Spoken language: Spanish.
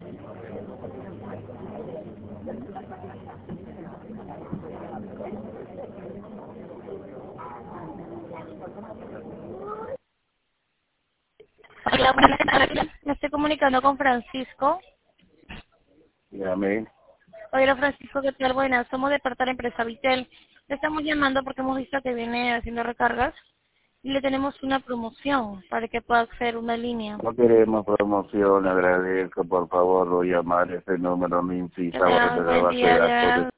Hola, buenas tardes. Me estoy comunicando con Francisco. Dígame. Hola, Francisco, ¿qué tal? Buenas, somos de parte de la empresa Vitel. Le estamos llamando porque hemos visto que viene haciendo recargas y le tenemos una promoción para que pueda hacer una línea. No queremos promoción, agradezco, por favor, voy a llamar a este número, no Que insista, porque tenga me un la buen va a día, quedar por ya.